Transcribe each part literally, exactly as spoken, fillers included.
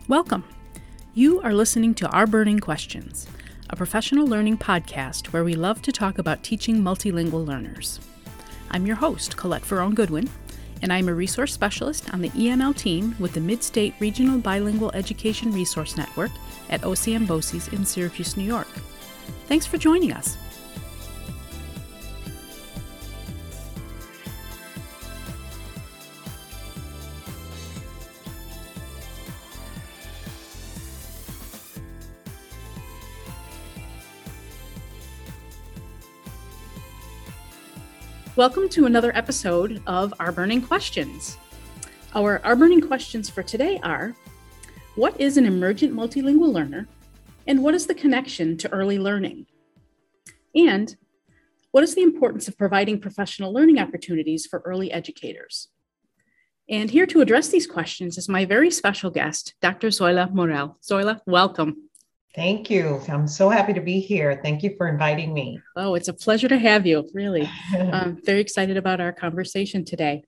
Welcome. You are listening to Our Burning Questions, a professional learning podcast where we love to talk about teaching multilingual learners. I'm your host, Colette Ferrone-Goodwin, and I'm a resource specialist on the E N L team with the Mid-State Regional Bilingual Education Resource Network at O C M BOCES in Syracuse, New York. Thanks for joining us. Welcome to another episode of Our Burning Questions. Our Our Burning Questions for today are, what is an emergent multilingual learner, and what is the connection to early learning? And what is the importance of providing professional learning opportunities for early educators? And here to address these questions is my very special guest, Doctor Zoila Morel. Zoila, welcome. Thank you. I'm so happy to be here. Thank you for inviting me. Oh, it's a pleasure to have you, really. I'm very excited about our conversation today.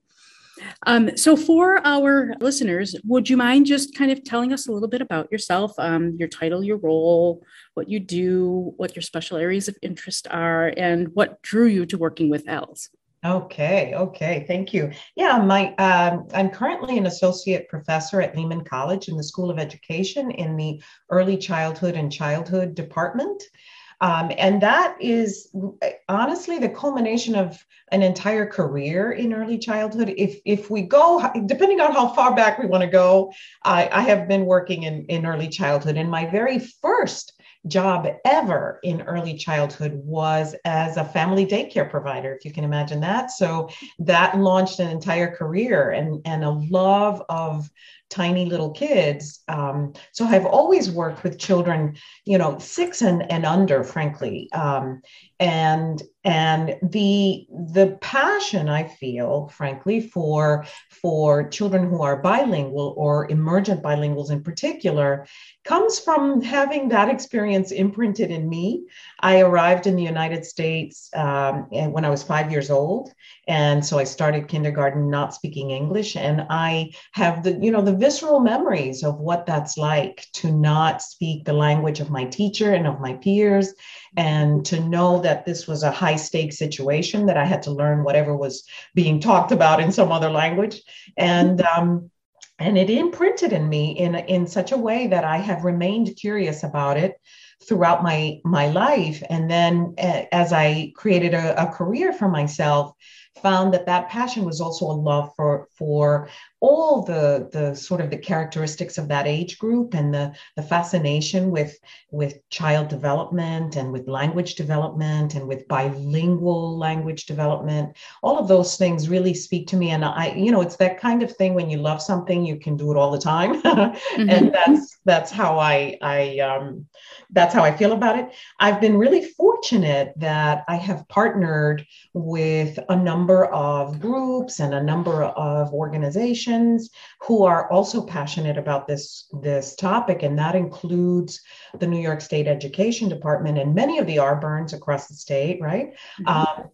Um, so for our listeners, would you mind just kind of telling us a little bit about yourself, um, your title, your role, what you do, what your special areas of interest are, and what drew you to working with E L S? Okay, okay, thank you. Yeah, my um, I'm currently an associate professor at Lehman College in the School of Education in the Early Childhood and Childhood Department. Um, and that is honestly the culmination of an entire career in early childhood. If if we go, depending on how far back we want to go, I, I have been working in, in early childhood. And my very first job ever in early childhood was as a family daycare provider, if you can imagine that. So that launched an entire career and, and a love of tiny little kids. Um, so I've always worked with children, you know, six and, and under, frankly. Um, and and the the passion I feel, frankly, for for children who are bilingual or emergent bilinguals in particular, comes from having that experience imprinted in me. I arrived in the United States um, and when I was five years old. And so I started kindergarten not speaking English. And I have the, you know, the visceral memories of what that's like to not speak the language of my teacher and of my peers, and to know that this was a high stakes situation, that I had to learn whatever was being talked about in some other language. And um, And it imprinted in me in, in such a way that I have remained curious about it throughout my, my life. And then uh, as I created a, a career for myself, found that that passion was also a love for, for all the, the sort of the characteristics of that age group, and the, the fascination with, with child development and with language development and with bilingual language development. All of those things really speak to me. And I, you know, it's that kind of thing when you love something, you can do it all the time. Mm-hmm. And that's, that's how I, I, um, that's how I feel about it. I've been really fortunate that I have partnered with a number of groups and a number of organizations who are also passionate about this, this topic. And that includes the New York State Education Department and many of the R Burns across the state, right? Mm-hmm. Um,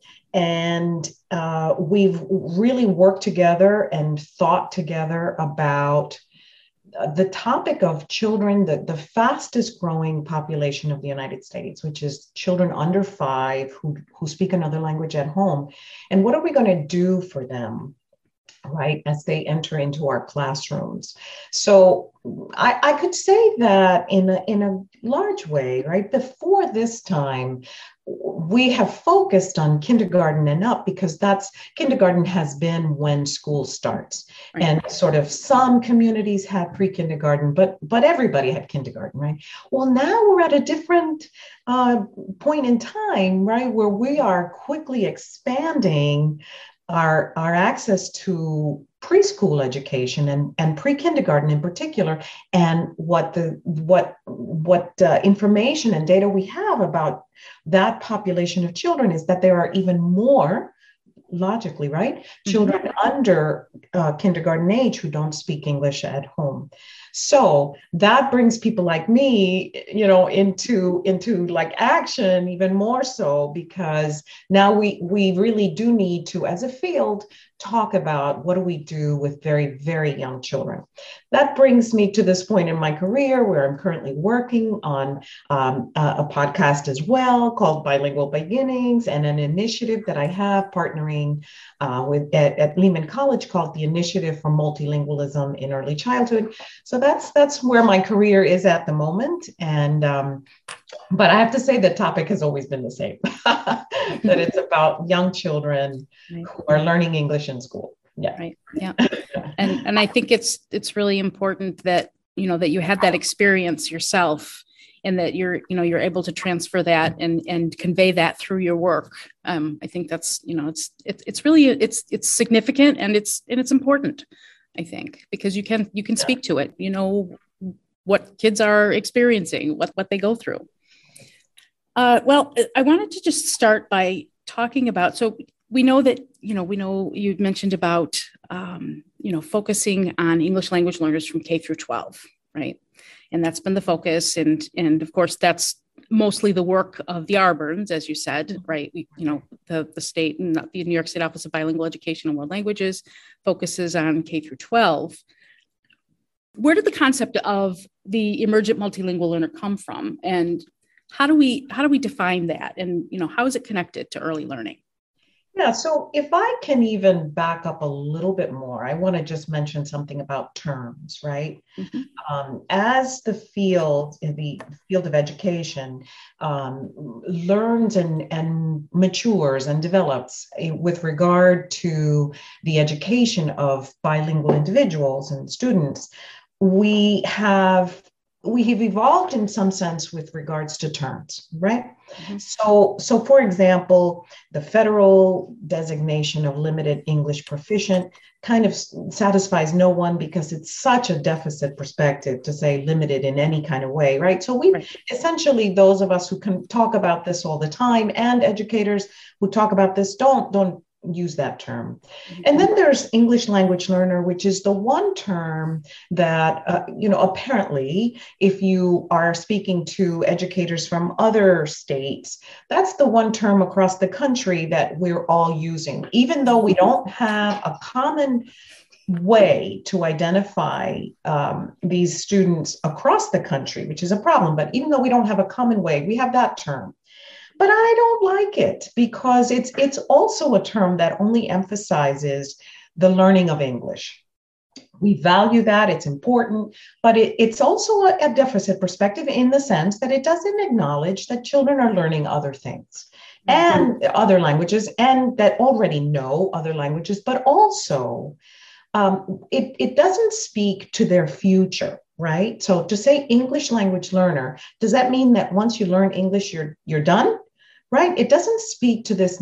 and uh, we've really worked together and thought together about the topic of children, the, the fastest growing population of the United States, which is children under five who, who speak another language at home. And what are we going to do for them, right, as they enter into our classrooms? So I, I could say that in a, in a large way, right, before this time, we have focused on kindergarten and up because that's kindergarten has been when school starts. Right. And sort of some communities had pre-kindergarten, but but everybody had kindergarten, right? Well, now we're at a different uh, point in time, right, where we are quickly expanding our, our access to preschool education and, and pre-kindergarten in particular, and what the what what uh, information and data we have about that population of children is that there are even more, logically, right, mm-hmm. children under uh, kindergarten age who don't speak English at home. So that brings people like me, you know, into into like action even more so, because now we we really do need to, as a field, talk about what do we do with very, very young children. That brings me to this point in my career where I'm currently working on um, a, a podcast as well called Bilingual Beginnings, and an initiative that I have partnering uh, with at, at Lehman College called the Initiative for Multilingualism in Early Childhood. So that's that's where my career is at the moment. And um, but I have to say the topic has always been the same, that it's about young children right. who are learning English in school. Yeah. Right. Yeah. And and I think it's it's really important that, you know, that you had that experience yourself, and that you're, you know, you're able to transfer that and and convey that through your work. Um, I think that's, you know, it's it's it's really it's it's significant, and it's and it's important, I think, because you can you can speak to it, you know, what kids are experiencing, what what they go through. Uh, well, I wanted to just start by talking about, so we know that, you know, we know you mentioned about, um, you know, focusing on English language learners from K through twelve, right? And that's been the focus. And, and of course, that's mostly the work of the Arborns, as you said, right? We, you know, the, the state and the New York State Office of Bilingual Education and World Languages focuses on K through twelve. Where did the concept of the emergent multilingual learner come from? And how do we, how do we define that? And, you know, how is it connected to early learning? Yeah, so if I can even back up a little bit more, I want to just mention something about terms, right? Mm-hmm. Um, as the field, in the field of education, um, learns and, and matures and develops with regard to the education of bilingual individuals and students, we have we have evolved in some sense with regards to terms, right? Mm-hmm. So, so for example, the federal designation of limited English proficient kind of satisfies no one, because it's such a deficit perspective to say limited in any kind of way, right? So we right. essentially, those of us who can talk about this all the time, and educators who talk about this, don't, don't use that term. And then there's English language learner, which is the one term that, uh, you know, apparently, if you are speaking to educators from other states, that's the one term across the country that we're all using, even though we don't have a common way to identify um, these students across the country, which is a problem. But even though we don't have a common way, we have that term. But I don't like it, because it's it's also a term that only emphasizes the learning of English. We value that, it's important, but it, it's also a, a deficit perspective in the sense that it doesn't acknowledge that children are learning other things and other languages, and that already know other languages, but also um, it, it doesn't speak to their future. Right? So to say English language learner, does that mean that once you learn English, you're you're done? Right? It doesn't speak to this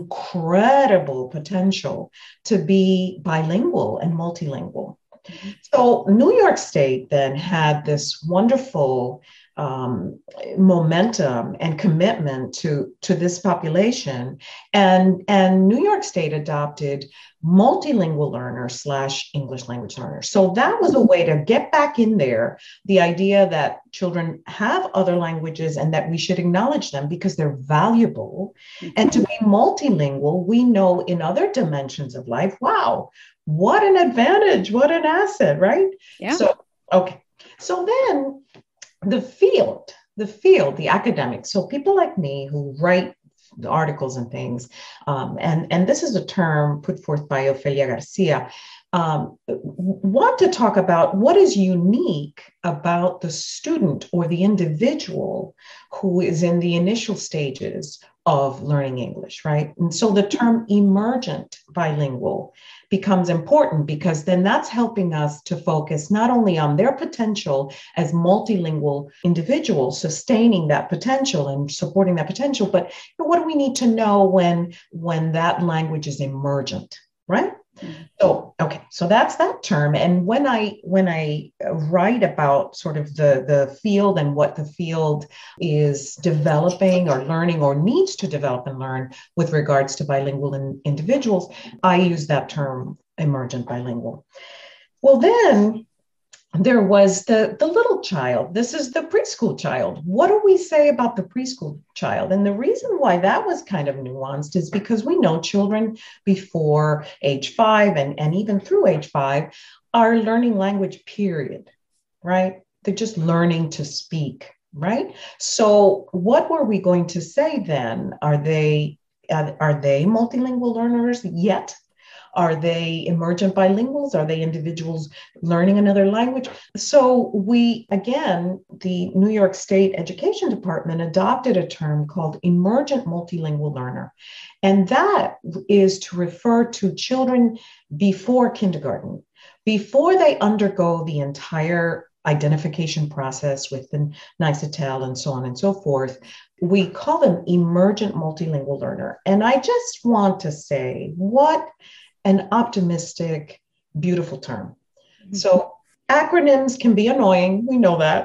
incredible potential to be bilingual and multilingual. Mm-hmm. So New York State then had this wonderful um, momentum and commitment to, to this population. And, and New York State adopted multilingual learner slash English language learner. So that was a way to get back in there, the idea that children have other languages and that we should acknowledge them because they're valuable. Mm-hmm. And to be multilingual, we know in other dimensions of life, wow, what an advantage, what an asset, right? Yeah. So, okay. So then the field, the field, the academics, so people like me who write the articles and things, um, and, and this is a term put forth by Ofelia Garcia, um, want to talk about what is unique about the student or the individual who is in the initial stages of learning English, right? And so the term emergent bilingual becomes important, because then that's helping us to focus not only on their potential as multilingual individuals, sustaining that potential and supporting that potential, but what do we need to know when, when that language is emergent, right? Mm-hmm. So, okay, so that's that term. And when I when I write about sort of the, the field and what the field is developing or learning or needs to develop and learn with regards to bilingual in, individuals, I use that term emergent bilingual. Well, then there was the, the little child. This is the preschool child. What do we say about the preschool child? And the reason why that was kind of nuanced is because we know children before age five and, and even through age five are learning language, period, right? They're just learning to speak, right? So what were we going to say then? Are they, uh, are they multilingual learners yet? Are they emergent bilinguals? Are they individuals learning another language? So we, again, the New York State Education Department adopted a term called emergent multilingual learner. And that is to refer to children before kindergarten, before they undergo the entire identification process with the NICETEL and so on and so forth. We call them emergent multilingual learner. And I just want to say, what an optimistic, beautiful term. Mm-hmm. So acronyms can be annoying. We know that.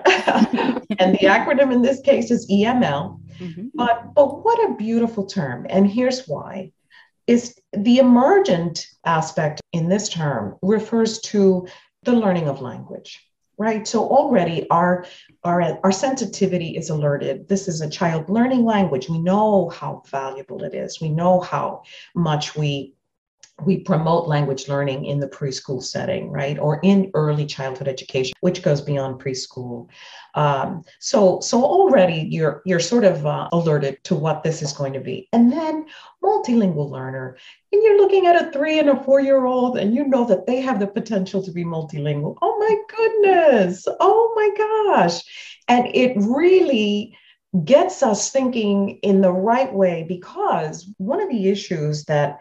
And the acronym in this case is E M L. Mm-hmm. But, but what a beautiful term. And here's why. Is the emergent aspect in this term refers to the learning of language, right? So already our, our, our sensitivity is alerted. This is a child learning language. We know how valuable it is. We know how much we we promote language learning in the preschool setting, right? Or in early childhood education, which goes beyond preschool. Um, so, so already you're, you're sort of uh, alerted to what this is going to be. And then multilingual learner, and you're looking at a three and a four-year-old, and you know that they have the potential to be multilingual. Oh my goodness. Oh my gosh. And it really gets us thinking in the right way, because one of the issues that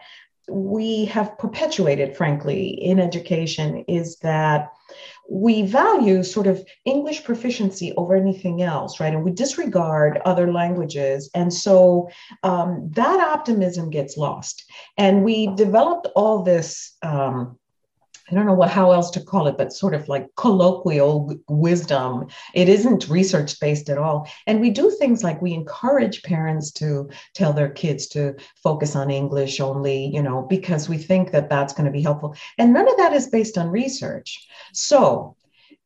we have perpetuated, frankly, in education is that we value sort of English proficiency over anything else, right? And we disregard other languages. And so um, that optimism gets lost. And we developed all this, um, I don't know what, how else to call it, but sort of like colloquial wisdom. It isn't research-based at all. And we do things like we encourage parents to tell their kids to focus on English only, you know, because we think that that's going to be helpful. And none of that is based on research. So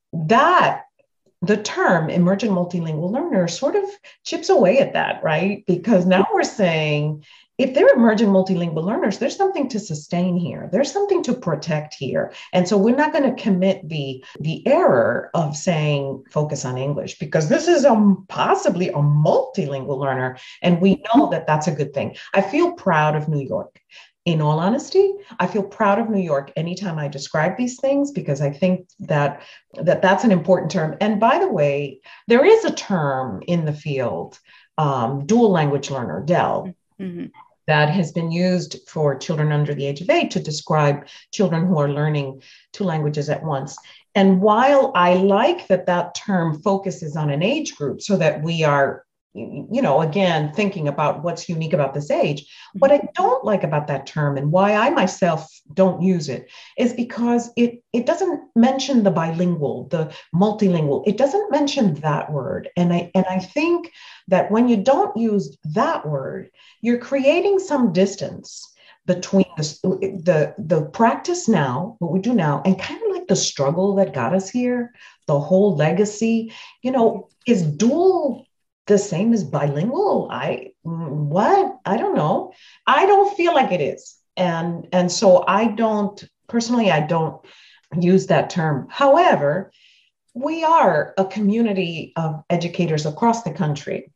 that the term emergent multilingual learner sort of chips away at that, right? Because now we're saying, if they're emergent multilingual learners, there's something to sustain here. There's something to protect here. And so we're not going to commit the, the error of saying focus on English, because this is a, possibly a multilingual learner. And we know that that's a good thing. I feel proud of New York. In all honesty, I feel proud of New York anytime I describe these things, because I think that, that that's an important term. And by the way, there is a term in the field, um, dual language learner, D E L. Mm-hmm. That has been used for children under the age of eight to describe children who are learning two languages at once. And while I like that that term focuses on an age group so that we are, you know, again, thinking about what's unique about this age, mm-hmm. what I don't like about that term and why I myself don't use it is because it, it doesn't mention the bilingual, the multilingual. It doesn't mention that word. And I, and I think that when you don't use that word, you're creating some distance between the, the, the practice now, what we do now, and kind of like the struggle that got us here, the whole legacy. You know, is dual the same as bilingual? I, what? I don't know. I don't feel like it is. And, and so I don't, personally, I don't use that term. However, we are a community of educators across the country.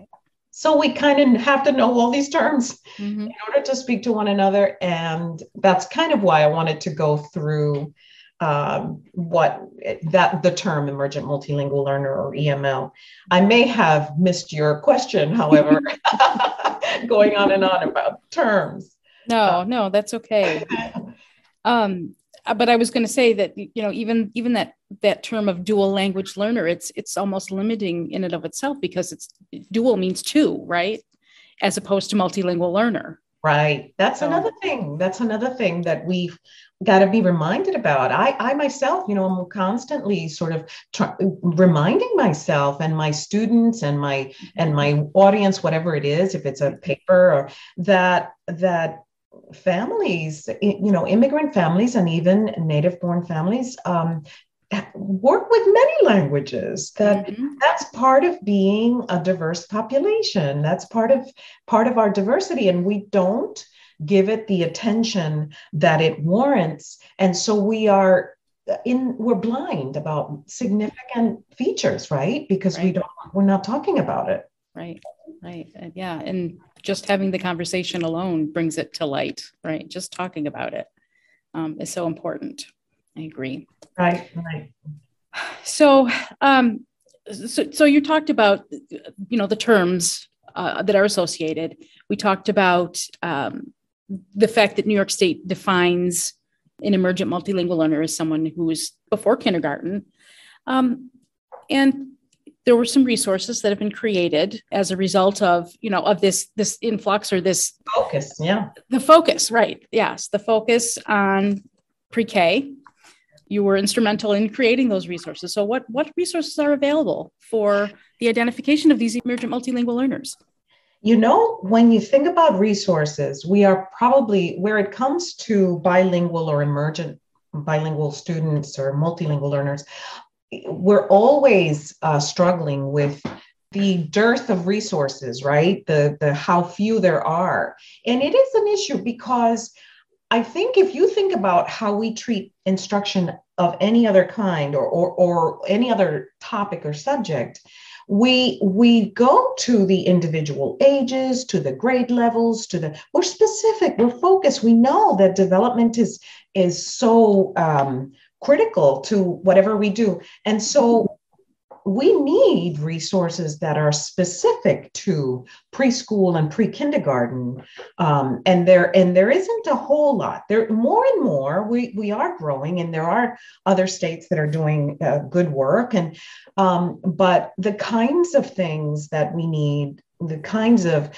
So we kind of have to know all these terms mm-hmm. in order to speak to one another. And that's kind of why I wanted to go through um, what that the term emergent multilingual learner, or E M L. I may have missed your question, however, going on and on about terms. No, uh, no, that's okay. Um, but I was going to say that, you know, even even that that term of dual language learner, it's it's almost limiting in and of itself, because it's dual means two, right? As opposed to multilingual learner. Right. That's so. another thing. That's another thing that we've got to be reminded about. I, I myself, you know, I'm constantly sort of try, reminding myself and my students and my and my audience, whatever it is, if it's a paper, or that that families, you know, immigrant families and even native born families, um, work with many languages. That Mm-hmm. that's part of being a diverse population. That's part of part of our diversity, and we don't give it the attention that it warrants. And so we are in we're blind about significant features, right? Because we Right. don't we're not talking about it. Right. Right. And yeah. And just having the conversation alone brings it to light, right? Just talking about it um, is so important. I agree. Right, right. So, um, so, so you talked about, you know, the terms uh, that are associated. We talked about um, the fact that New York State defines an emergent multilingual learner as someone who is before kindergarten. Um, and there were some resources that have been created as a result of, you know, of this, this influx or this Focus, yeah. The focus, right. Yes. The focus on pre-K. You were instrumental in creating those resources. So what, what resources are available for the identification of these emergent multilingual learners? You know, when you think about resources, we are probably, where it comes to bilingual or emergent bilingual students or multilingual learners, we're always uh, struggling with the dearth of resources, right? The, the how few there are. And it is an issue because I think if you think about how we treat instruction of any other kind or, or, or any other topic or subject, we, we go to the individual ages, to the grade levels, to the, we're specific, we're focused. We know that development is, is so um, critical to whatever we do. And so we need resources that are specific to preschool and pre-kindergarten. Um, and there and there isn't a whole lot. There more and more, we, we are growing, and there are other states that are doing uh, good work. And um, but the kinds of things that we need, the kinds of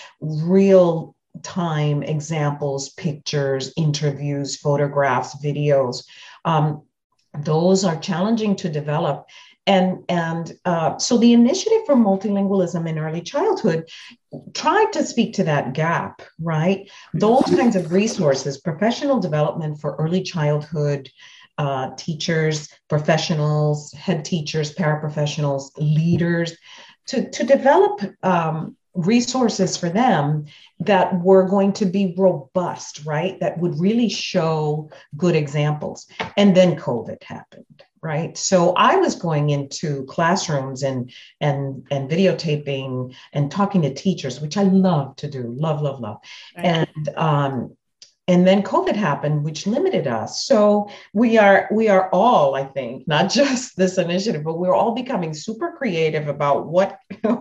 real time examples, pictures, interviews, photographs, videos, um, those are challenging to develop. And, and uh, so the Initiative for Multilingualism in Early Childhood tried to speak to that gap, right? Those kinds of resources, professional development for early childhood uh, teachers, professionals, head teachers, paraprofessionals, leaders, to, to develop um, resources for them that were going to be robust, right? That would really show good examples. And then COVID happened. Right. So I was going into classrooms and and and videotaping and talking to teachers, which I love to do, love, love, love. Right. And um, and then COVID happened, which limited us. So we are we are all, I think, not just this initiative, but we're all becoming super creative about what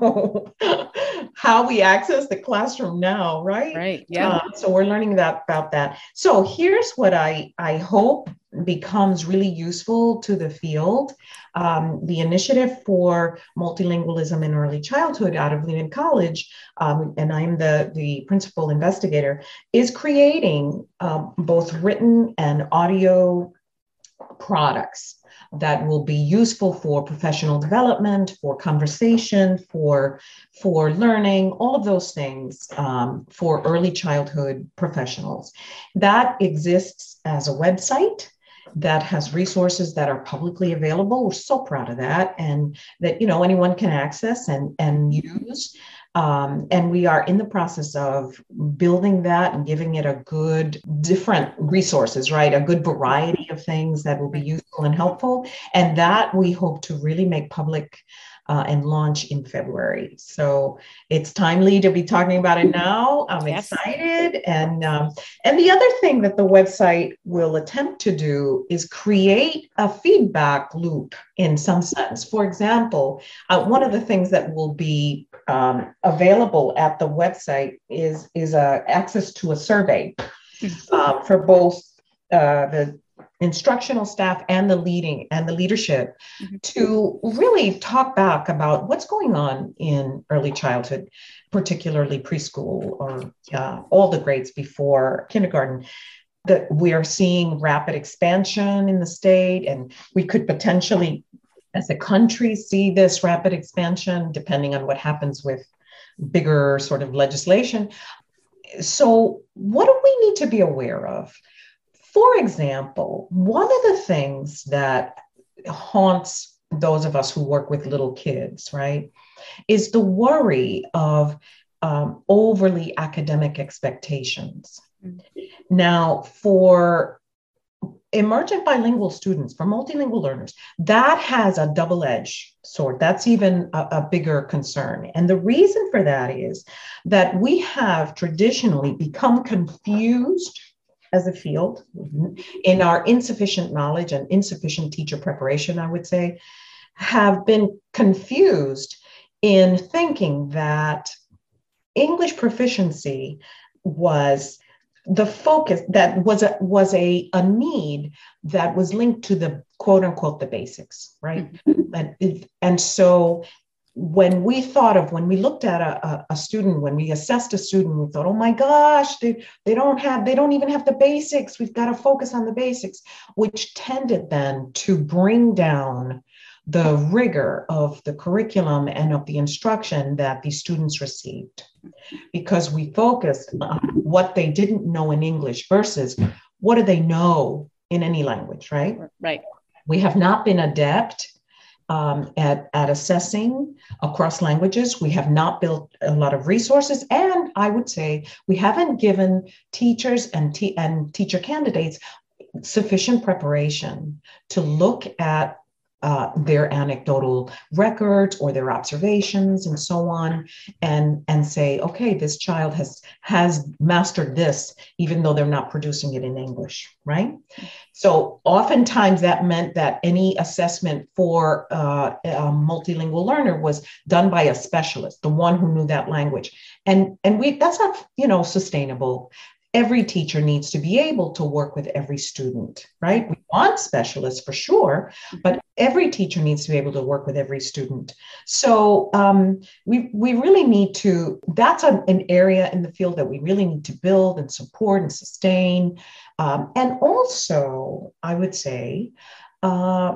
how we access the classroom now, right? Right. Yeah. Uh, so we're learning that about that. So here's what I I hope becomes really useful to the field. Um, the Initiative for Multilingualism in Early Childhood out of Lehman College, um, and I'm the, the principal investigator, is creating um, both written and audio products that will be useful for professional development, for conversation, for, for learning, all of those things um, for early childhood professionals. That exists as a website that has resources that are publicly available. We're so proud of that, and that, you know, anyone can access and, and use. Um, and we are in the process of building that and giving it a good, different resources, right? A good variety of things that will be useful and helpful. And that we hope to really make public uh, and launch in February. So it's timely to be talking about it now. I'm yes. excited. And, um, and the other thing that the website will attempt to do is create a feedback loop in some sense. For example, uh, one of the things that will be um, available at the website is, is uh, access to a survey uh, for both uh, the instructional staff and the leading and the leadership mm-hmm. to really talk back about what's going on in early childhood, particularly preschool or uh, all the grades before kindergarten. That we are seeing rapid expansion in the state, and we could potentially, as a country, see this rapid expansion depending on what happens with bigger sort of legislation. So what do we need to be aware of? For example, one of the things that haunts those of us who work with little kids, right, is the worry of um, overly academic expectations. Mm-hmm. Now, for emergent bilingual students, for multilingual learners, that has a double-edged sword. That's even a, a bigger concern. And the reason for that is that we have traditionally become confused as a field in our insufficient knowledge and insufficient teacher preparation, I would say, have been confused in thinking that English proficiency was the focus, that was a, was a, a need that was linked to the quote unquote, the basics, right? Mm-hmm. And, and so when we thought of, when we looked at a, a student, when we assessed a student, we thought, oh my gosh, they, they don't have, they don't even have the basics. We've got to focus on the basics, which tended then to bring down the rigor of the curriculum and of the instruction that the students received, because we focused on what they didn't know in English versus what do they know in any language, right? Right. We have not been adept um, at, at assessing across languages. We have not built a lot of resources. And I would say we haven't given teachers and, te- and teacher candidates sufficient preparation to look at Uh, their anecdotal records or their observations and so on, and, and say, okay, this child has, has mastered this, even though they're not producing it in English, right? So oftentimes that meant that any assessment for uh, a multilingual learner was done by a specialist, the one who knew that language. And, and we that's not, you know, sustainable. Every teacher needs to be able to work with every student, right? We want specialists for sure, but every teacher needs to be able to work with every student. So um, we, we really need to, that's a, an area in the field that we really need to build and support and sustain. Um, and also, I would say, uh,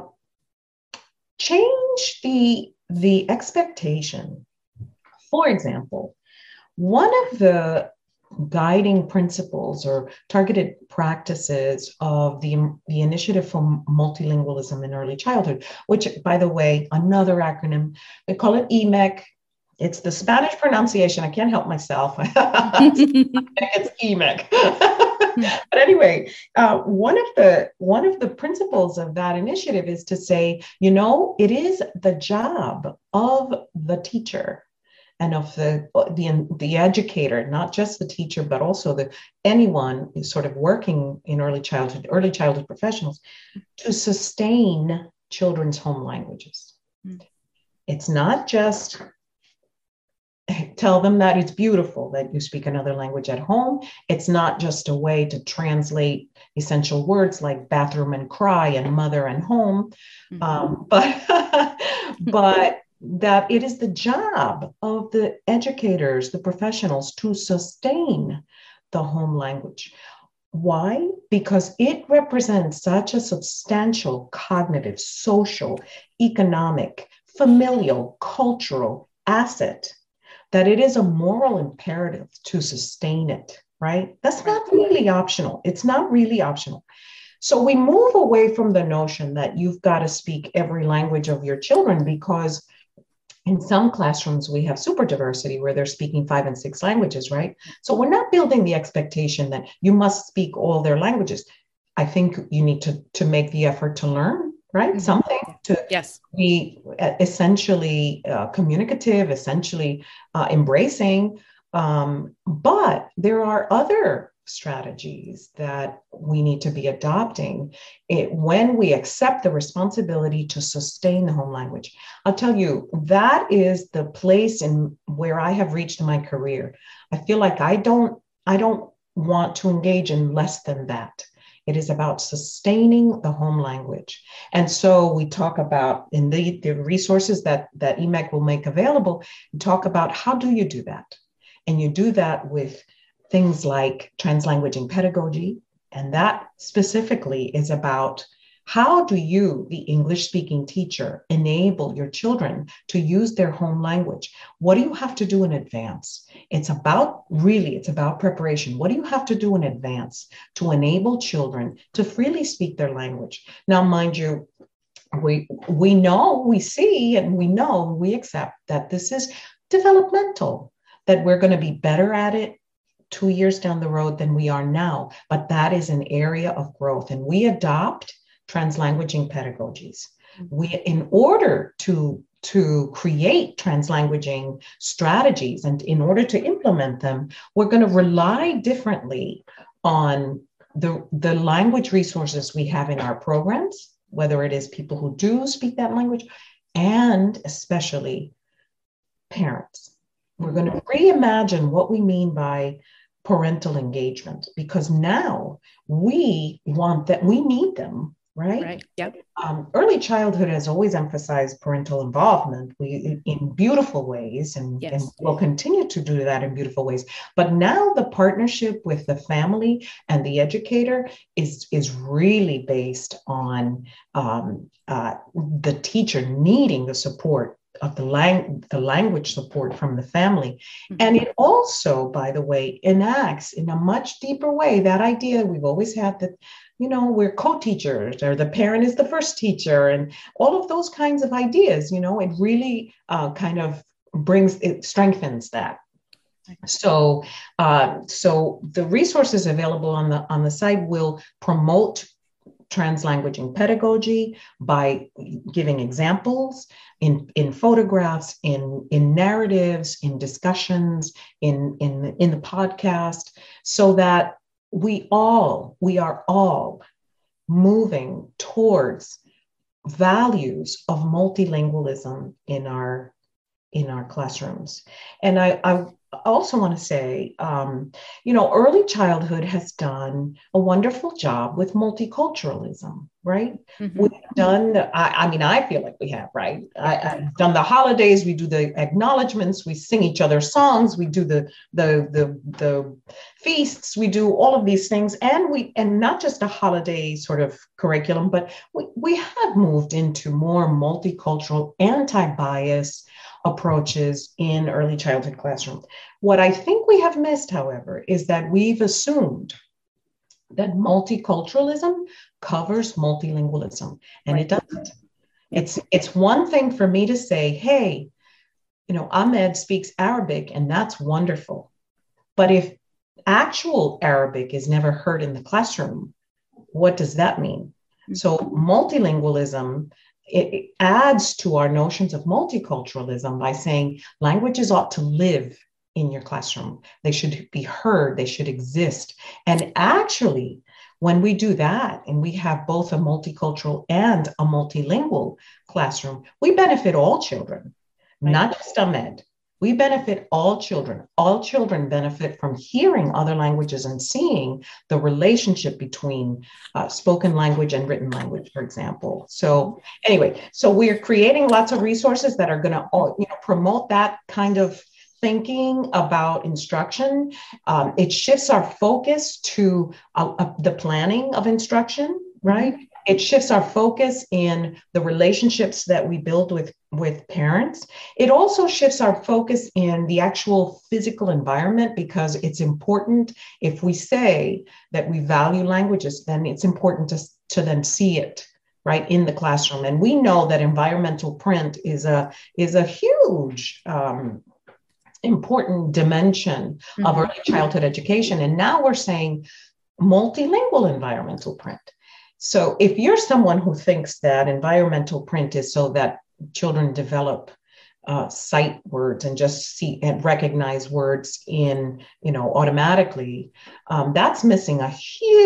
change the, the expectation. For example, one of the guiding principles or targeted practices of the, the Initiative for Multilingualism in Early Childhood, which, by the way, another acronym, we call it E M E C. It's the Spanish pronunciation. I can't help myself. It's E M E C. But anyway, uh, one of the one of the principles of that initiative is to say, you know, it is the job of the teacher and of the, the the educator, not just the teacher, but also the anyone who's sort of working in early childhood, early childhood professionals, to sustain children's home languages. Mm. It's not just tell them that it's beautiful that you speak another language at home. It's not just a way to translate essential words like bathroom and cry and mother and home, mm-hmm. um, but but that it is the job of the educators, the professionals, to sustain the home language. Why? Because it represents such a substantial cognitive, social, economic, familial, cultural asset that it is a moral imperative to sustain it, right? That's not really optional. It's not really optional. So we move away from the notion that you've got to speak every language of your children, because in some classrooms, we have super diversity where they're speaking five and six languages, right? So we're not building the expectation that you must speak all their languages. I think you need to, to make the effort to learn, right? Mm-hmm. Something to yes. be essentially uh, communicative, essentially uh, embracing. Um, but there are other strategies that we need to be adopting it when we accept the responsibility to sustain the home language. I'll tell you, that is the place in where I have reached in my career. I feel like I don't, I don't want to engage in less than that. It is about sustaining the home language. And so we talk about in the, the resources that, that E M E C will make available, talk about how do you do that? And you do that with things like translanguaging pedagogy. And that specifically is about how do you, the English-speaking teacher, enable your children to use their home language? What do you have to do in advance? It's about, really, it's about preparation. What do you have to do in advance to enable children to freely speak their language? Now, mind you, we we know, we see, and we know, we accept that this is developmental, that we're going to be better at it two years down the road than we are now. But that is an area of growth, and we adopt translanguaging pedagogies. We, in order to to create translanguaging strategies and in order to implement them, we're going to rely differently on the, the language resources we have in our programs, whether it is people who do speak that language, and especially parents. We're going to reimagine what we mean by parental engagement, because now we want that, we need them, right? Right. Yep. Um, early childhood has always emphasized parental involvement we, in beautiful ways, and, Yes. and will continue to do that in beautiful ways. But now the partnership with the family and the educator is, is really based on um, uh, the teacher needing the support of the, lang- the language support from the family. Mm-hmm. And it also, by the way, enacts in a much deeper way that idea we've always had that, you know, we're co-teachers, or the parent is the first teacher, and all of those kinds of ideas. You know, it really uh, kind of brings, it strengthens that. So, uh, so the resources available on the on the site will promote translanguaging pedagogy by giving examples in, in photographs, in, in narratives, in discussions, in, in, in the podcast, so that we all, we are all moving towards values of multilingualism in our, in our classrooms. And I, I also want to say, um, you know, early childhood has done a wonderful job with multiculturalism, right? Mm-hmm. We've done, I, I mean, I feel like we have, right? I, I've done the holidays, we do the acknowledgements, we sing each other's songs, we do the, the, the, the feasts, we do all of these things. And we, and not just a holiday sort of curriculum, but we, we have moved into more multicultural, anti-bias approaches in early childhood classrooms. What I think we have missed, however, is that we've assumed that multiculturalism covers multilingualism, and right. It doesn't. It's, it's one thing for me to say, hey, you know, Ahmed speaks Arabic, and that's wonderful. But if actual Arabic is never heard in the classroom, what does that mean? Mm-hmm. So multilingualism, it adds to our notions of multiculturalism by saying languages ought to live in your classroom. They should be heard, they should exist. And actually, when we do that, and we have both a multicultural and a multilingual classroom, we benefit all children, right. Not just Ahmed. We benefit all children. All children benefit from hearing other languages and seeing the relationship between uh, spoken language and written language, for example. So anyway, so we're creating lots of resources that are going to, you know, promote that kind of thinking about instruction. Um, it shifts our focus to uh, uh, the planning of instruction, right? It shifts our focus in the relationships that we build with, with parents. It also shifts our focus in the actual physical environment, because it's important. If we say that we value languages, then it's important to, to then see it right in the classroom. And we know that environmental print is a, is a huge um, important dimension mm-hmm. of early childhood education. And now we're saying multilingual environmental print. So if you're someone who thinks that environmental print is so that children develop uh, sight words and just see and recognize words in, you know, automatically, um, that's missing a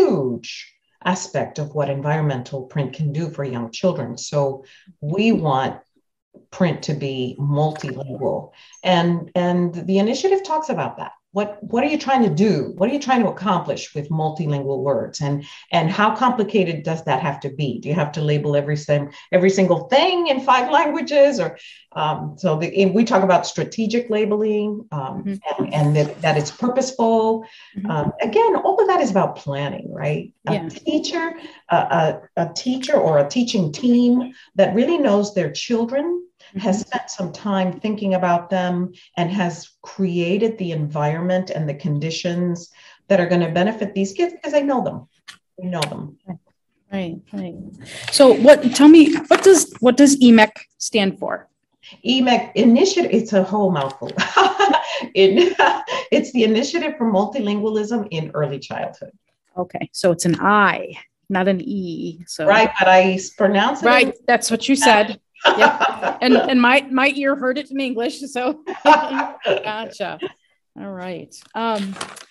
huge aspect of what environmental print can do for young children. So we want print to be multilingual. And, and the initiative talks about that. What, what are you trying to do? What are you trying to accomplish with multilingual words? And, and how complicated does that have to be? Do you have to label every, every single thing in five languages? Or um, so the, we talk about strategic labeling um, mm-hmm. and, and that, that it's purposeful. Mm-hmm. Um, again, all of that is about planning, right? Yeah. A teacher, a, a, a teacher or a teaching team that really knows their children, has spent some time thinking about them, and has created the environment and the conditions that are going to benefit these kids, because they know them. We know them. Right, right. So what, tell me, what does, what does E M E C stand for? E M E C initiative, it's a whole mouthful. it, it's the Initiative for Multilingualism in Early Childhood. Okay, so it's an I, not an E. So right, but I pronounce it right. That's what you said. Yep. And and my my ear heard it in English. So gotcha. All right. Um,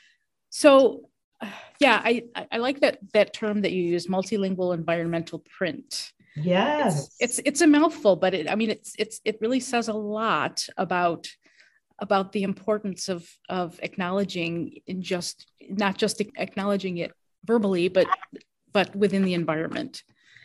so yeah, I I like that that term that you use, multilingual environmental print. Yes. It's, it's it's a mouthful, but it I mean it's it's it really says a lot about about the importance of of acknowledging in just not just acknowledging it verbally, but but within the environment.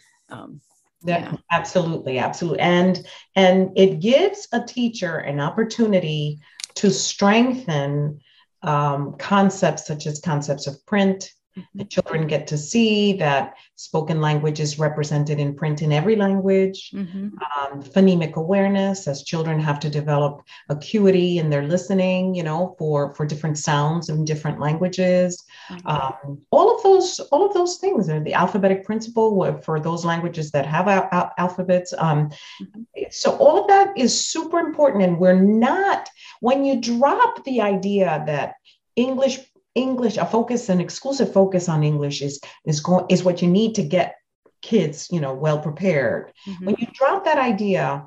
Um, that, yeah. Absolutely, absolutely. And and it gives a teacher an opportunity to strengthen um, concepts such as concepts of print. The children get to see that spoken language is represented in print in every language. Mm-hmm. Um, phonemic awareness, as children have to develop acuity in their listening, you know, for, for different sounds in different languages. Mm-hmm. Um, all of those, all of those things are the alphabetic principle for those languages that have al- al- alphabets. Um, mm-hmm. So all of that is super important. And we're not, when you drop the idea that English English, a focus, an exclusive focus on English is is going is what you need to get kids, you know, well prepared. Mm-hmm. When you drop that idea,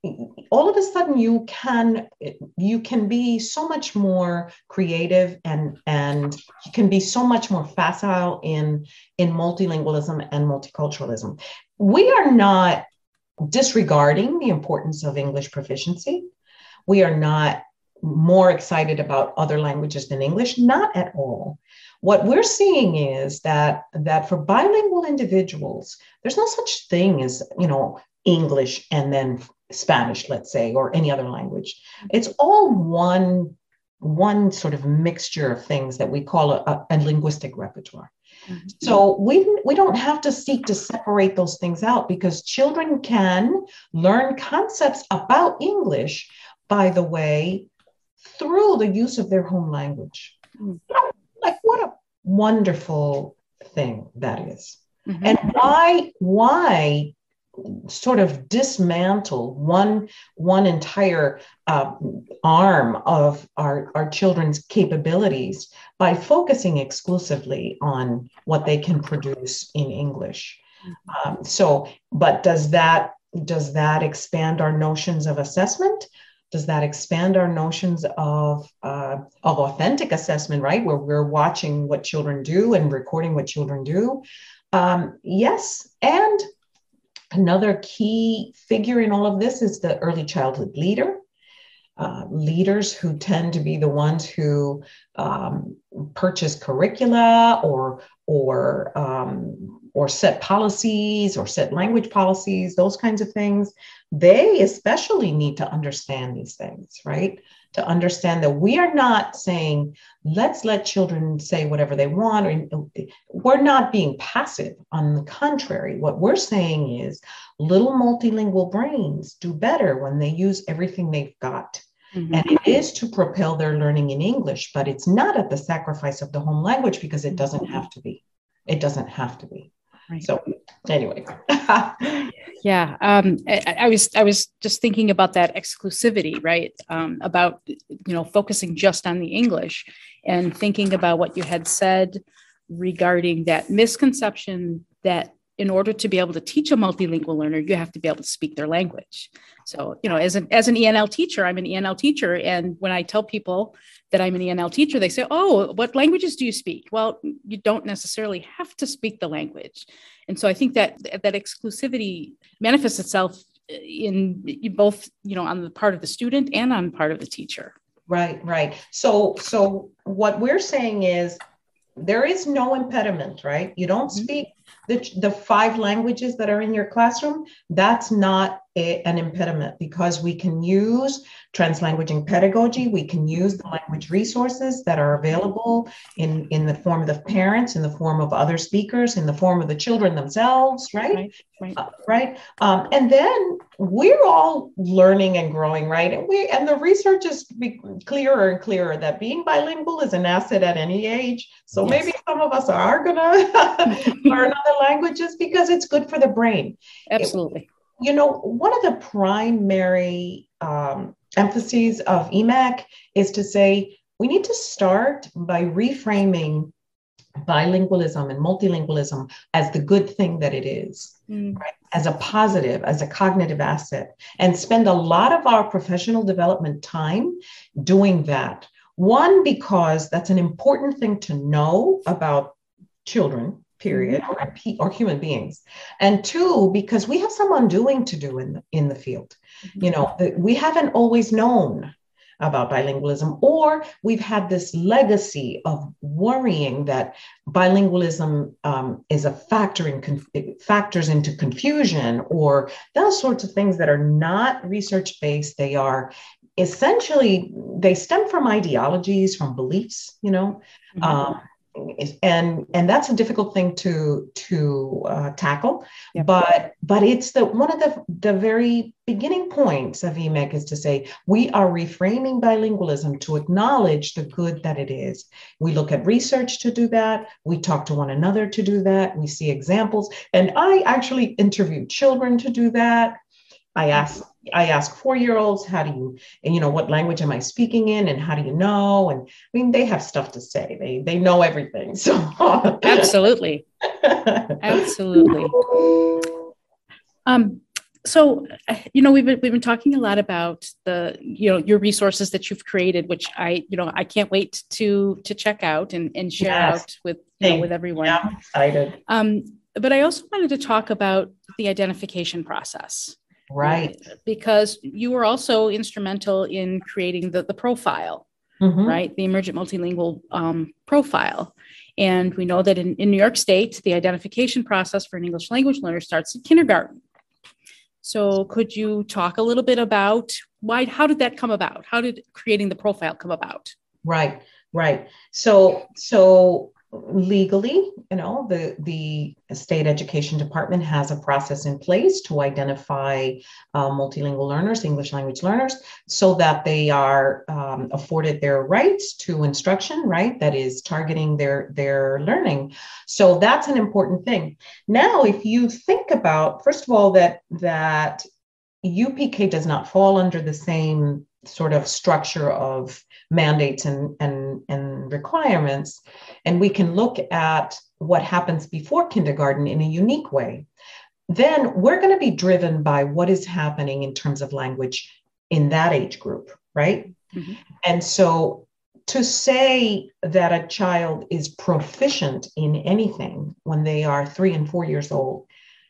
all of a sudden you can you can be so much more creative and and you can be so much more facile in in multilingualism and multiculturalism. We are not disregarding the importance of English proficiency. We are not more excited about other languages than English, not at all. What we're seeing is that that for bilingual individuals, there's no such thing as, you know, English and then Spanish, let's say, or any other language. It's all one, one sort of mixture of things that we call a, a linguistic repertoire. Mm-hmm. So we, we don't have to seek to separate those things out because children can learn concepts about English, by the way, through the use of their home language. Mm-hmm. Like what a wonderful thing that is. Mm-hmm. And why, why sort of dismantle one, one entire uh, arm of our, our children's capabilities by focusing exclusively on what they can produce in English. Mm-hmm. Um, so, but does that, does that expand our notions of assessment? Does that expand our notions of, uh, of authentic assessment, right? Where we're watching what children do and recording what children do? Um, yes. And another key figure in all of this is the early childhood leader. Uh, leaders who tend to be the ones who um, purchase curricula or, or, um, or set policies or set language policies, those kinds of things. They especially need to understand these things, right? To understand that we are not saying, let's let children say whatever they want. Or, we're not being passive. On the contrary, what we're saying is little multilingual brains do better when they use everything they've got. Mm-hmm. And it is to propel their learning in English, but it's not at the sacrifice of the home language because it doesn't have to be. It doesn't have to be. Right. So anyway. Yeah, um, I, I was I was just thinking about that exclusivity, right? Um, about, you know, focusing just on the English and thinking about what you had said regarding that misconception that in order to be able to teach a multilingual learner, you have to be able to speak their language. So, you know, as an as an E N L teacher, I'm an E N L teacher, and when I tell people that I'm an E N L teacher, they say, "Oh, what languages do you speak?" Well, you don't necessarily have to speak the language. And so I think that that exclusivity manifests itself in both, you know, on the part of the student and on the part of the teacher. Right, right. So, so what we're saying is there is no impediment, right? You don't speak the, the five languages that are in your classroom. That's not a, an impediment because we can use translanguaging pedagogy. We can use the language resources that are available in, in the form of the parents, in the form of other speakers, in the form of the children themselves, right? Right. Right. Uh, right. Um, and then we're all learning and growing, right? And we and the research is be clearer and clearer that being bilingual is an asset at any age. So Yes. maybe some of us are gonna learn other languages because it's good for the brain. Absolutely. It, you know, one of the primary um, emphases of E M A C is to say we need to start by reframing bilingualism and multilingualism as the good thing that it is, mm. right? As a positive, as a cognitive asset, and spend a lot of our professional development time doing that. One, because that's an important thing to know about children, period, mm-hmm. or, or human beings. And two, because we have some undoing to do in the, in the field. Mm-hmm. You know, the, we haven't always known about bilingualism, or we've had this legacy of worrying that bilingualism um, is a factor in conf- factors into confusion, or those sorts of things that are not research-based. They are essentially, they stem from ideologies, from beliefs, you know, mm-hmm. um, and and that's a difficult thing to to uh, tackle. Yep. But but it's the one of the the very beginning points of E M A C is to say we are reframing bilingualism to acknowledge the good that it is. We look at research to do that. We talk to one another to do that. We see examples, and I actually interview children to do that. I ask I ask four-year-olds, how do you, and, you know, what language am I speaking in, and how do you know? And I mean, they have stuff to say. They they know everything. So absolutely, absolutely. Um. So, you know, we've been we've been talking a lot about the, you know, your resources that you've created, which I, you know, I can't wait to to check out and and share yes. out with you know, with everyone. Yeah, I'm excited. Um. But I also wanted to talk about the identification process. Right. Because you were also instrumental in creating the, the profile, mm-hmm. right? The emergent multilingual um, profile. And we know that in, in New York State, the identification process for an English language learner starts in kindergarten. So could you talk a little bit about why, how did that come about? How did creating the profile come about? Right, right. So, so legally, you know, the, the state education department has a process in place to identify uh, multilingual learners, English language learners, so that they are um, afforded their rights to instruction, right? That is targeting their, their learning. So that's an important thing. Now, if you think about, first of all, that, that U P K does not fall under the same sort of structure of mandates and, and, and requirements. And we can look at what happens before kindergarten in a unique way. Then we're going to be driven by what is happening in terms of language in that age group, right? Mm-hmm. And so to say that a child is proficient in anything when they are three and four years old,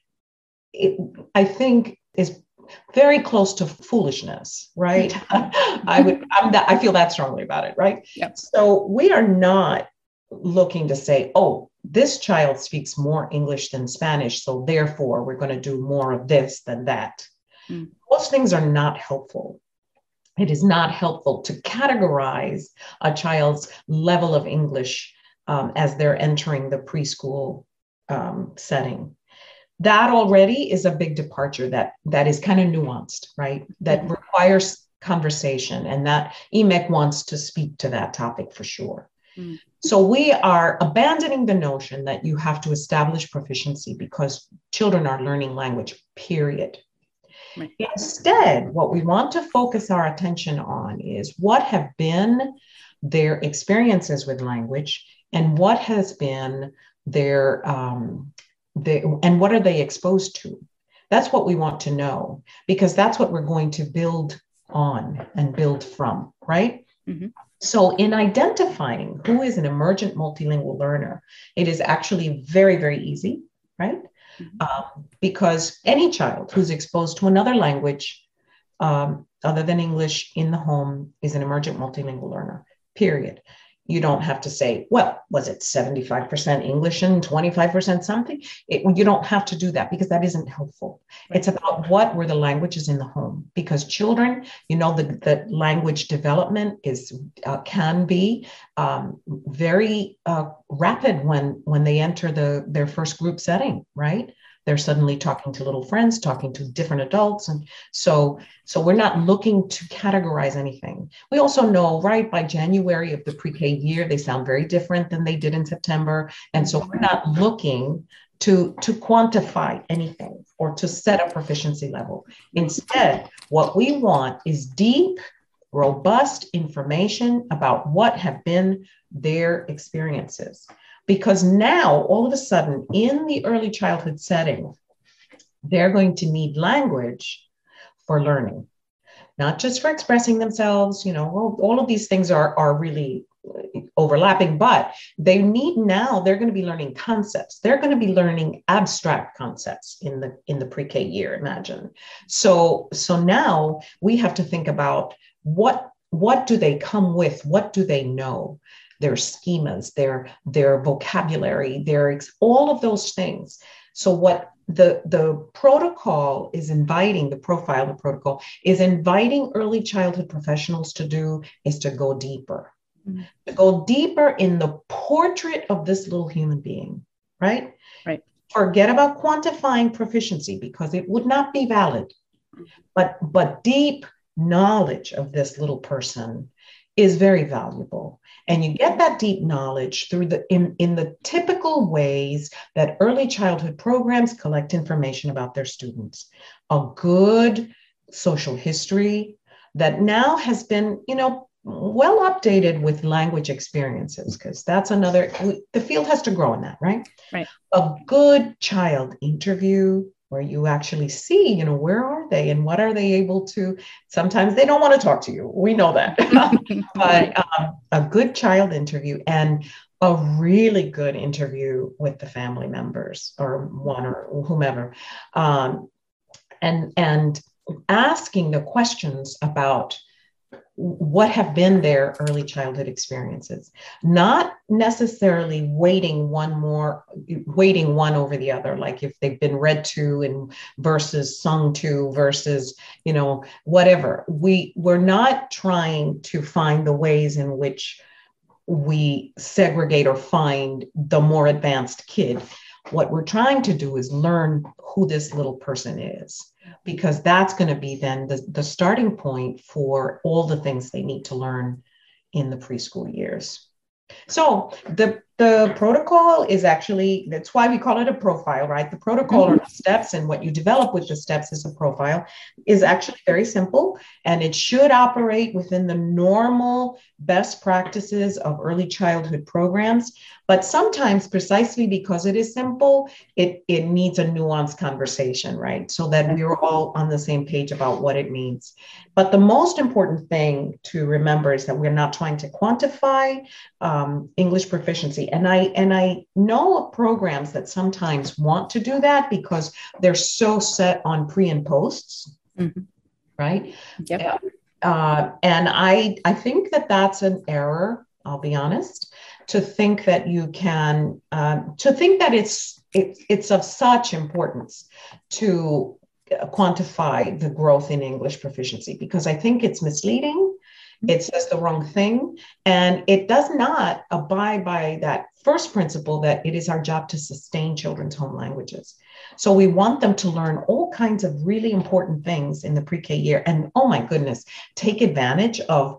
it, I think is very close to foolishness, right? I would, I'm that, I feel that strongly about it, right? Yep. So we are not looking to say, oh, this child speaks more English than Spanish, so therefore we're going to do more of this than that. Mm. Those things are not helpful. It is not helpful to categorize a child's level of English um, as they're entering the preschool um, setting. That already is a big departure that, that is kind of nuanced, right? That mm-hmm. requires conversation, and that E M A C wants to speak to that topic for sure. Mm-hmm. So we are abandoning the notion that you have to establish proficiency because children are learning language, period. Right. Instead, what we want to focus our attention on is what have been their experiences with language and what has been their um, They, and what are they exposed to? That's what we want to know, because that's what we're going to build on and build from, right? Mm-hmm. So in identifying who is an emergent multilingual learner, it is actually very, very easy, right? Mm-hmm. Um, because any child who's exposed to another language um, other than English in the home is an emergent multilingual learner, period. You don't have to say, well, was it seventy-five percent English and twenty-five percent something? It, you don't have to do that because that isn't helpful. Right. It's about what were the languages in the home, because children, you know, the, the language development is uh, can be um, very uh, rapid when when they enter the their first group setting, right? They're suddenly talking to little friends, talking to different adults. And so, so we're not looking to categorize anything. We also know, right, by January of the pre-K year, they sound very different than they did in September. And so we're not looking to, to quantify anything or to set a proficiency level. Instead, what we want is deep, robust information about what have been their experiences. Because now, all of a sudden, in the early childhood setting, they're going to need language for learning, not just for expressing themselves. You know, all, all of these things are, are really overlapping, but they need now, they're going to be learning concepts. They're going to be learning abstract concepts in the, in the pre-K year, imagine. So, so now we have to think about what, what do they come with? What do they know? Their schemas, their, their vocabulary, their all of those things. So what the, the protocol is inviting, the profile, the protocol is inviting early childhood professionals to do is to go deeper, mm-hmm. to go deeper in the portrait of this little human being, right? Right. Forget about quantifying proficiency because it would not be valid, but, but deep knowledge of this little person is very valuable. And you get that deep knowledge through the in, in the typical ways that early childhood programs collect information about their students. A good social history that now has been, you know, well updated with language experiences, because that's another, the field has to grow in that, right? Right. A good child interview where you actually see, you know, where are they and what are they able to, sometimes they don't want to talk to you. We know that. But um, a good child interview and a really good interview with the family members or one or whomever. Um, and, and asking the questions about what have been their early childhood experiences, not necessarily weighting one more, weighting one over the other, like if they've been read to and versus sung to versus, you know, whatever. We, we're not trying to find the ways in which we segregate or find the more advanced kid. What we're trying to do is learn who this little person is, because that's going to be then the, the starting point for all the things they need to learn in the preschool years. So the, the protocol is actually, that's why we call it a profile, right? The protocol mm-hmm. are the steps, and what you develop with the steps is a profile, is actually very simple, and it should operate within the normal best practices of early childhood programs. But sometimes, precisely because it is simple, it, it needs a nuanced conversation, right? So that we're all on the same page about what it means. But the most important thing to remember is that we're not trying to quantify um, English proficiency. And I, and I know of programs that sometimes want to do that because they're so set on pre and posts, mm-hmm. right? Yep. Uh, and I, I think that that's an error, I'll be honest, to think that you can, uh, to think that it's, it, it's of such importance to quantify the growth in English proficiency, because I think it's misleading. It says the wrong thing, and it does not abide by that first principle that it is our job to sustain children's home languages. So we want them to learn all kinds of really important things in the pre-K year. And oh my goodness, take advantage of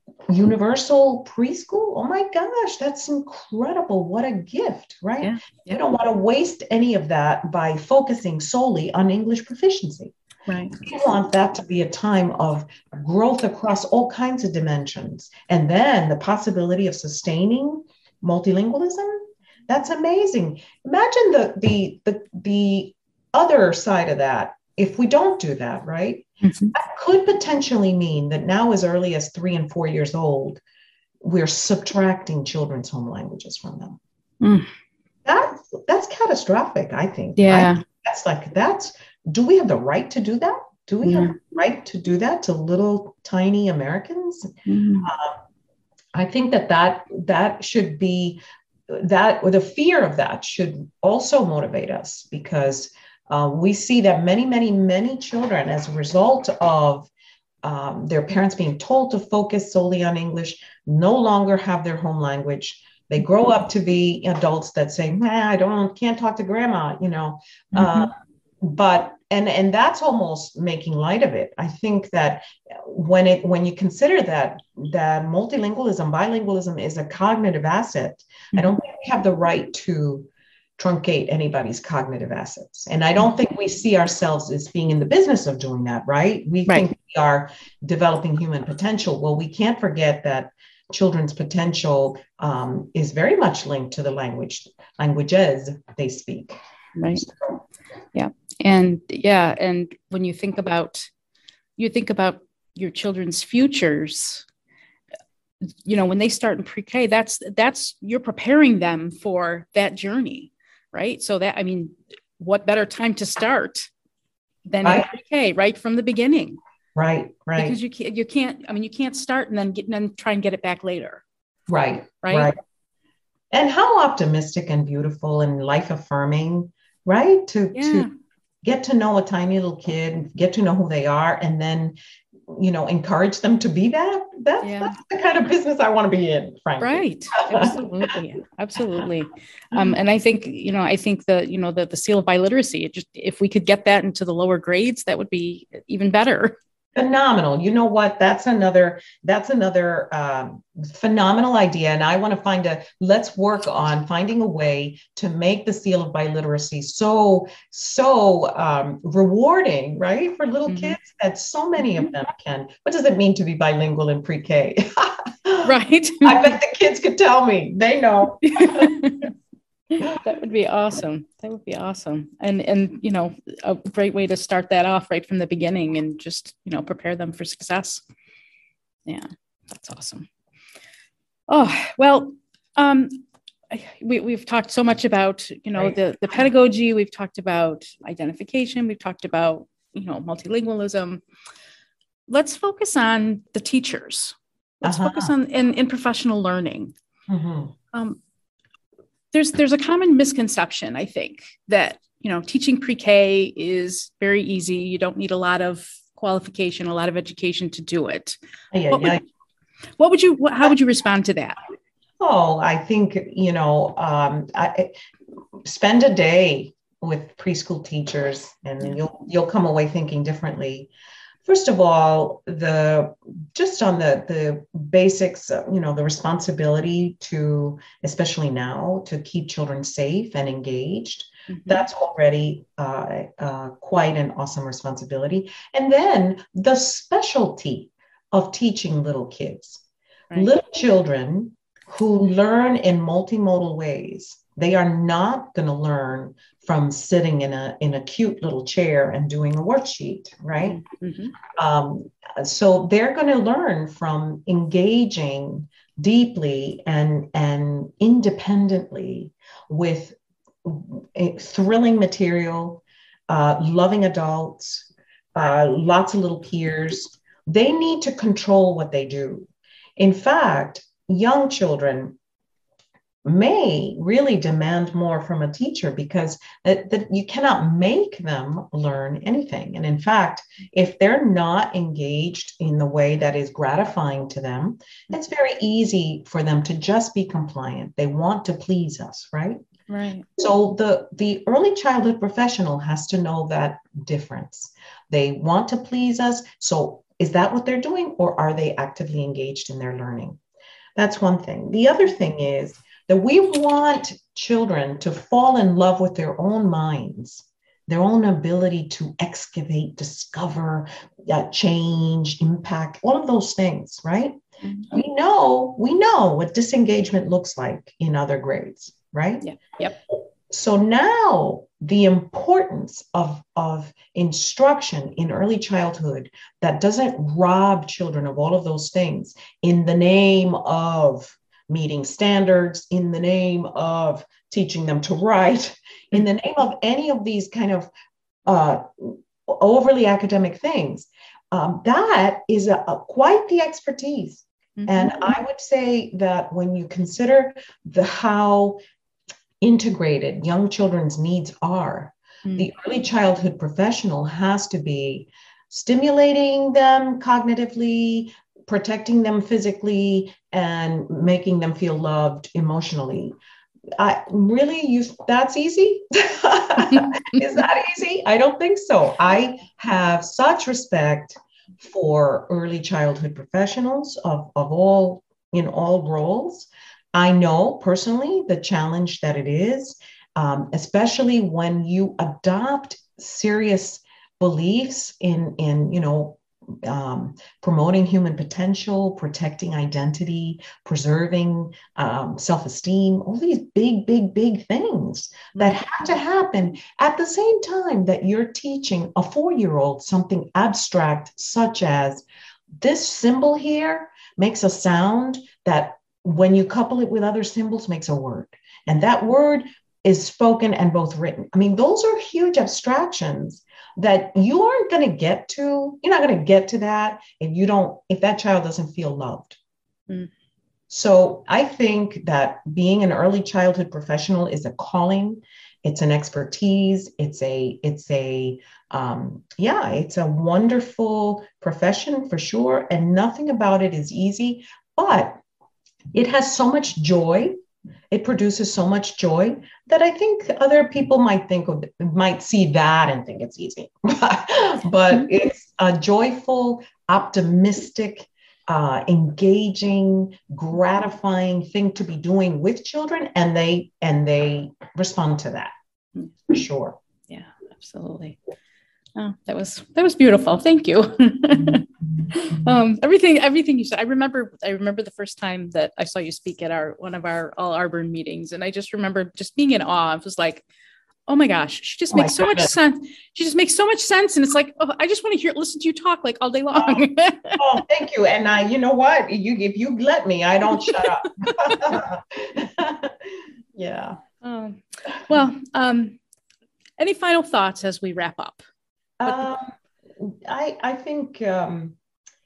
universal preschool. Oh my gosh, that's incredible. What a gift, right? Yeah, yeah. You don't want to waste any of that by focusing solely on English proficiency. Right. We want that to be a time of growth across all kinds of dimensions. And then the possibility of sustaining multilingualism, that's amazing. Imagine the, the, the, the other side of that. If we don't do that, right, mm-hmm. that could potentially mean that now as early as three and four years old, we're subtracting children's home languages from them. Mm. That, that's catastrophic, I think. Yeah. Right? That's like, that's, do we have the right to do that? Do we yeah. have the right to do that to little tiny Americans? Mm-hmm. Uh, I think that that, that should be, that, or the fear of that should also motivate us, because uh, we see that many, many, many children, as a result of um, their parents being told to focus solely on English, no longer have their home language. They grow up to be adults that say, "Man, I don't, can't talk to grandma," you know. Mm-hmm. Uh, but and and that's almost making light of it. I think that when it when you consider that that multilingualism, bilingualism is a cognitive asset, mm-hmm. I don't think we have the right to truncate anybody's cognitive assets. And I don't think we see ourselves as being in the business of doing that, right? We right. think we are developing human potential. Well, we can't forget that children's potential um, is very much linked to the language, languages they speak. Right. Yeah. And yeah. And when you think about, you think about your children's futures, you know, when they start in pre-K, that's, that's, you're preparing them for that journey, right? So that, I mean, what better time to start than right. in pre-K, right from the beginning? Right, right. Because you can't, you can't, I mean, you can't start and then get, and then try and get it back later. Right, right. Right. And how optimistic and beautiful and life affirming, right? To, yeah. to get to know a tiny little kid, get to know who they are, and then, you know, encourage them to be that. That's, yeah. that's the kind of business I want to be in, frankly. Right. Absolutely. Absolutely. Um, and I think, you know, I think the, you know, the, the seal of biliteracy, it just, if we could get that into the lower grades, that would be even better. Phenomenal. You know what? That's another, that's another um, phenomenal idea. And I want to find a, let's work on finding a way to make the seal of biliteracy so, so um, rewarding, right? For little mm-hmm. kids that so many of them can. What does it mean to be bilingual in pre-K? Right. I bet the kids could tell me. They know. That would be awesome. That would be awesome. And, and, you know, a great way to start that off right from the beginning and just, you know, prepare them for success. Yeah, that's awesome. Oh, well, um, we, we've talked so much about, you know, right. the, the pedagogy, we've talked about identification, we've talked about, you know, multilingualism. Let's focus on the teachers. Let's uh-huh. focus on in, in professional learning. Mm-hmm. Um, There's there's a common misconception, I think, that, you know, teaching pre-K is very easy. You don't need a lot of qualification, a lot of education to do it. Yeah, what, yeah. Would, what would you, what, how would you respond to that? Oh, I think, you know, um, I, spend a day with preschool teachers and yeah. you'll you'll come away thinking differently. First of all, the just on the, the basics, you know, the responsibility to, especially now, to keep children safe and engaged, mm-hmm. that's already uh, uh, quite an awesome responsibility. And then the specialty of teaching little kids, right. little children who learn in multimodal ways. They are not going to learn from sitting in a in a cute little chair and doing a worksheet, right? Mm-hmm. Um, so they're going to learn from engaging deeply and, and independently with thrilling material, uh, loving adults, uh, lots of little peers. They need to control what they do. In fact, young children may really demand more from a teacher because that, that you cannot make them learn anything. And in fact, if they're not engaged in the way that is gratifying to them, it's very easy for them to just be compliant. They want to please us, right? Right. So the, the early childhood professional has to know that difference. They want to please us. So is that what they're doing, or are they actively engaged in their learning? That's one thing. The other thing is that we want children to fall in love with their own minds, their own ability to excavate, discover, uh, change, impact, all of those things, right? Mm-hmm. We know, we know what disengagement looks like in other grades, right? Yeah. Yep. So now the importance of, of instruction in early childhood that doesn't rob children of all of those things in the name of meeting standards, in the name of teaching them to write, in the name of any of these kind of uh, overly academic things. Um, that is a, a, quite the expertise Mm-hmm. And I would say that when you consider the how integrated young children's needs are, mm-hmm. the early childhood professional has to be stimulating them cognitively, protecting them physically, and making them feel loved emotionally. I really use that's easy. Is that easy? I don't think so. I have such respect for early childhood professionals of, of all in all roles. I know personally the challenge that it is, um, especially when you adopt serious beliefs in, in you know, um, promoting human potential, protecting identity, preserving um, self-esteem, all these big, big, big things that have to happen at the same time that you're teaching a four-year-old something abstract, such as this symbol here makes a sound that when you couple it with other symbols makes a word. And that word is spoken and both written. I mean, those are huge abstractions that you aren't going to get to. You're not going to get to that if you don't, if that child doesn't feel loved. Mm. So I think that being an early childhood professional is a calling. It's an expertise. It's a, it's a, um, yeah, it's a wonderful profession for sure. And nothing about it is easy, but it has so much joy. It produces so much joy that I think other people might think of, might see that and think it's easy. But it's a joyful, optimistic, uh, engaging, gratifying thing to be doing with children, and they and they respond to that for sure. Yeah, absolutely. Oh, that was that was beautiful. Thank you. um, everything, everything you said. I remember. I remember the first time that I saw you speak at our one of our all Arborn meetings, and I just remember just being in awe. I was like, "Oh my gosh, she just oh makes so goodness. much sense. She just makes so much sense." And it's like, oh, I just want to hear, listen to you talk like all day long. oh, oh, thank you. And I, you know what? You, if you let me, I don't shut up. Yeah. Um, well, um, any final thoughts as we wrap up? Um, I I think um,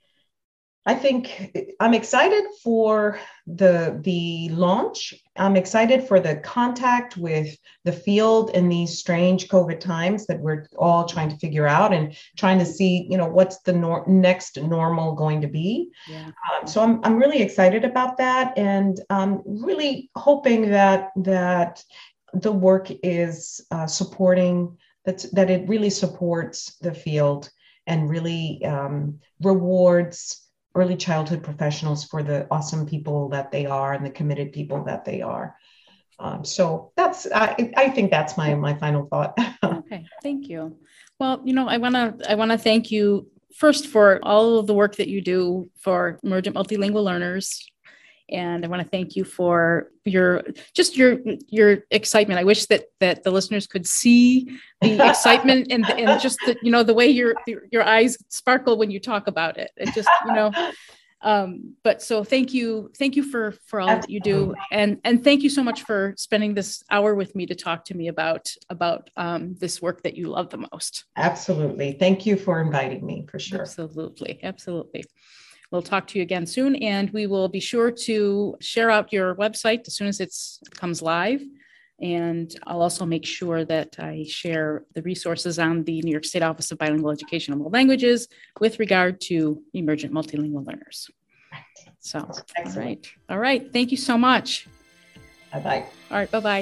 I think I'm excited for the the launch. I'm excited for the contact with the field in these strange COVID times that we're all trying to figure out and trying to see, you know, what's the nor- next normal going to be. Yeah. Um, so I'm I'm really excited about that, and um, really hoping that that the work is uh, supporting. That's, that it really supports the field and really um, rewards early childhood professionals for the awesome people that they are and the committed people that they are. Um, so that's, I, I think that's my, my final thought. Okay, thank you. Well, you know, I want to, I want to thank you first for all of the work that you do for emergent multilingual learners. And I want to thank you for your just your your excitement. I wish that that the listeners could see the excitement and and just the, you know, the way your your eyes sparkle when you talk about it. It just, you know, um, but so thank you, thank you for for all that you do, and and thank you so much for spending this hour with me to talk to me about about um, this work that you love the most. Absolutely, thank you for inviting me, for sure. Absolutely, absolutely. We'll talk to you again soon, and we will be sure to share out your website as soon as it comes live. And I'll also make sure that I share the resources on the New York State Office of Bilingual Education and World Languages with regard to emergent multilingual learners. So, all right. All right. Thank you so much. Bye-bye. All right. Bye-bye.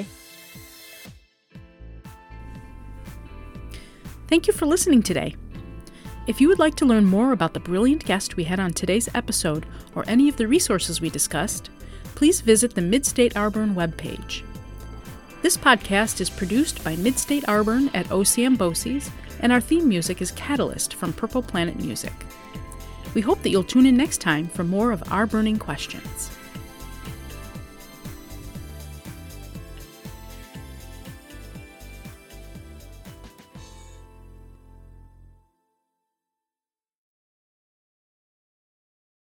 Thank you for listening today. If you would like to learn more about the brilliant guest we had on today's episode or any of the resources we discussed, please visit the Midstate Arborn webpage. This podcast is produced by Midstate Arborn at O C M BOCES, and our theme music is Catalyst from Purple Planet Music. We hope that you'll tune in next time for more of Our Burning Questions.